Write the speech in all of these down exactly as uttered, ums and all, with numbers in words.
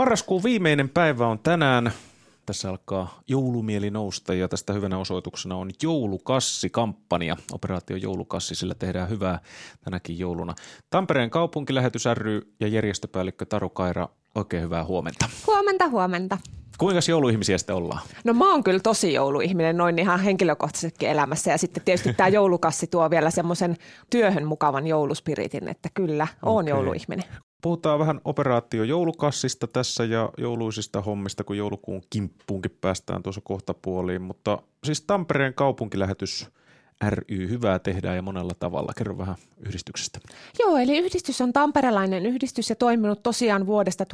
Marraskuun viimeinen päivä on tänään. Tässä alkaa joulumieli nousta ja tästä hyvänä osoituksena on joulukassi-kampanja. Operaatio Joulukassi, sillä tehdään hyvää tänäkin jouluna. Tampereen kaupunkilähetys ry ja järjestöpäällikkö Taru Kaira, oikein hyvää huomenta. Huomenta, huomenta. Kuinka jouluihmisiä sitten ollaan? No mä oon kyllä tosi jouluihminen noin ihan henkilökohtaisestikin elämässä ja sitten tietysti tämä joulukassi tuo vielä semmoisen työhön mukavan jouluspiritin, että kyllä, oon okay. jouluihminen. Puhutaan vähän operaatio Joulukassista tässä ja jouluisista hommista, kun joulukuun kimppuunkin päästään tuossa kohtapuoliin, mutta siis Tampereen kaupunkilähetys ry, hyvää tehdään ja monella tavalla. Kerro vähän yhdistyksestä. Joo, eli yhdistys on tamperelainen yhdistys ja toiminut tosiaan vuodesta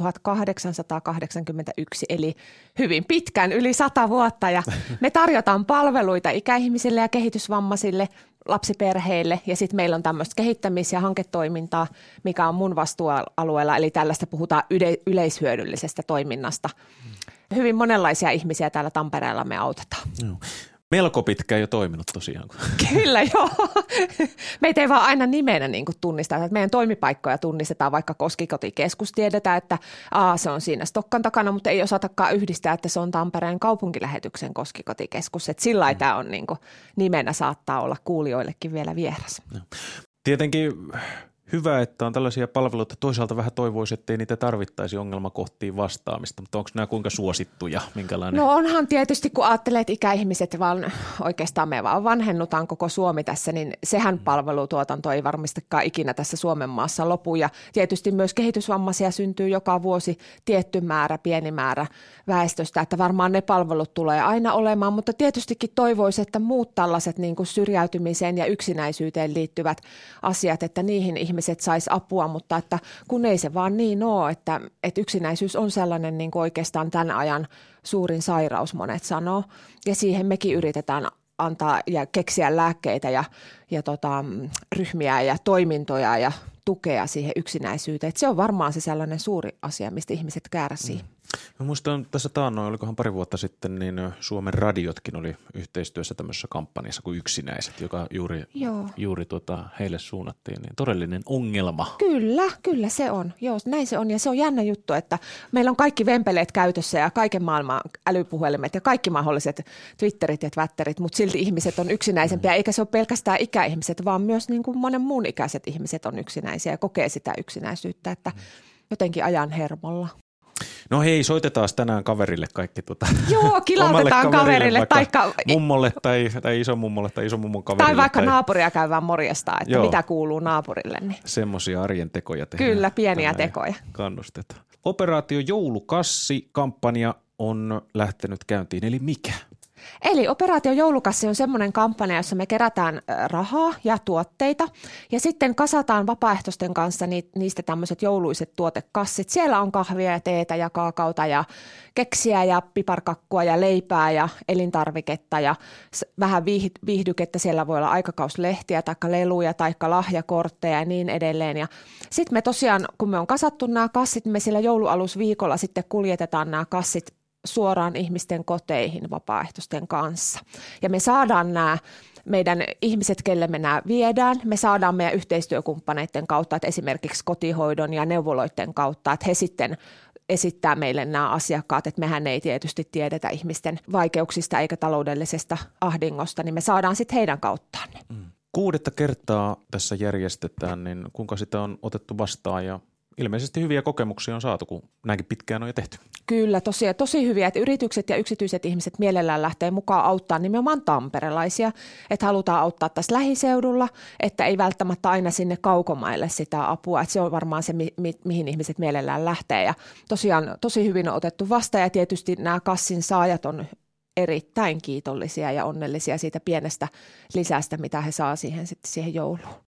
tuhatkahdeksansataakahdeksankymmentäyksi, eli hyvin pitkään, yli sata vuotta. Ja me tarjotaan palveluita ikäihmisille ja kehitysvammaisille, lapsiperheille ja sitten meillä on tämmöistä kehittämis- ja hanketoimintaa, mikä on mun vastuualueella, eli tällaista puhutaan yle- yleishyödyllisestä toiminnasta. Hyvin monenlaisia ihmisiä täällä Tampereella me autetaan. Joo. Melko pitkään jo toiminut tosiaan. Kyllä joo. Meitä ei vaan aina nimenä niin kuin tunnisteta. Meidän toimipaikkoja tunnistetaan, vaikka Koskikotikeskus tiedetään, että aa, se on siinä Stokkan takana, mutta ei osatakaan yhdistää, että se on Tampereen kaupunkilähetyksen Koskikotikeskus. Että sillä lailla tämä on niin kuin, nimenä saattaa olla kuulijoillekin vielä vieras. No. Tietenkin hyvä, että on tällaisia palveluita. Toisaalta vähän toivoisi, ettei niitä tarvittaisi ongelmakohtiin vastaamista, mutta onko nämä kuinka suosittuja? Minkälainen? No onhan tietysti, kun ajattelee, että ikäihmiset vaan oikeastaan me vaan vanhennutaan koko Suomi tässä, niin sehän palvelutuotanto ei varmastikaan ikinä tässä Suomen maassa lopu. Ja tietysti myös kehitysvammaisia syntyy joka vuosi tietty määrä, pieni määrä väestöstä, että varmaan ne palvelut tulee aina olemaan, mutta tietystikin toivoisi, että muut tällaiset niin kuin syrjäytymiseen ja yksinäisyyteen liittyvät asiat, että niihin ihmiset saisi apua, mutta että kun ei se vaan niin ole, että, että yksinäisyys on sellainen niin kuin oikeastaan tämän ajan suurin sairaus, monet sanoo, ja siihen mekin yritetään antaa ja keksiä lääkkeitä ja, ja tota, ryhmiä ja toimintoja ja tukea siihen yksinäisyyteen. Että se on varmaan se sellainen suuri asia, mistä ihmiset kärsii. Mm. Mä muistan tässä taannoin, olikohan pari vuotta sitten, niin Suomen radiotkin oli yhteistyössä tämmöisessä kampanjassa kuin Yksinäiset, joka juuri, juuri tuota, heille suunnattiin. Niin todellinen ongelma. Kyllä, kyllä se on. Joo, näin se on. Ja se on jännä juttu, että meillä on kaikki vempeleet käytössä ja kaiken maailman älypuhelimet ja kaikki mahdolliset Twitterit ja Twatterit, mutta silti ihmiset on yksinäisempiä. Mm. Eikä se ole pelkästään ikäihmiset, vaan myös niin kuin monen muun ikäiset ihmiset on yksinäisiä ja kokee sitä yksinäisyyttä, että mm. jotenkin ajan hermolla. No hei, soitetaan tänään kaverille kaikki tuota. Joo, kilautetaan kaverille. Taikka mummolle tai, tai isomummolle tai isomummon kaverille. Tai vaikka tai naapuria käyvään morjesta, että joo, mitä kuuluu naapurille. Niin. Semmoisia arjen tekoja tehdään. Kyllä, pieniä tekoja. Kannustetaan. Operaatio Joulukassi-kampanja on lähtenyt käyntiin, eli mikä? Eli Operaatio Joulukassi on semmoinen kampanja, jossa me kerätään rahaa ja tuotteita ja sitten kasataan vapaaehtoisten kanssa niistä tämmöiset jouluiset tuotekassit. Siellä on kahvia ja teetä ja kaakaota ja keksiä ja piparkakkua ja leipää ja elintarviketta ja vähän viihdykettä. Siellä voi olla aikakauslehtiä tai leluja tai lahjakortteja ja niin edelleen. Ja sitten me tosiaan, kun me on kasattu nämä kassit, me sillä joulualusviikolla sitten kuljetetaan nämä kassit suoraan ihmisten koteihin vapaaehtoisten kanssa. Ja me saadaan nämä meidän ihmiset, kelle me nämä viedään, me saadaan meidän yhteistyökumppaneiden kautta, että esimerkiksi kotihoidon ja neuvoloiden kautta, että he sitten esittää meille nämä asiakkaat, että mehän ei tietysti tiedetä ihmisten vaikeuksista eikä taloudellisesta ahdingosta, niin me saadaan sitten heidän kauttaan. Mm. Kuudetta kertaa tässä järjestetään, niin kuinka sitä on otettu vastaan ja ilmeisesti hyviä kokemuksia on saatu, kun näinkin pitkään on jo tehty. Kyllä, tosi, tosi hyviä, että yritykset ja yksityiset ihmiset mielellään lähtee mukaan auttaa nimenomaan tamperelaisia, että halutaan auttaa tässä lähiseudulla, että ei välttämättä aina sinne kaukomaille sitä apua, että se on varmaan se, mi- mi- mihin ihmiset mielellään lähtee ja tosiaan tosi hyvin on otettu vastaan ja tietysti nämä kassin saajat on erittäin kiitollisia ja onnellisia siitä pienestä lisästä, mitä he saa siihen, sitten siihen jouluun.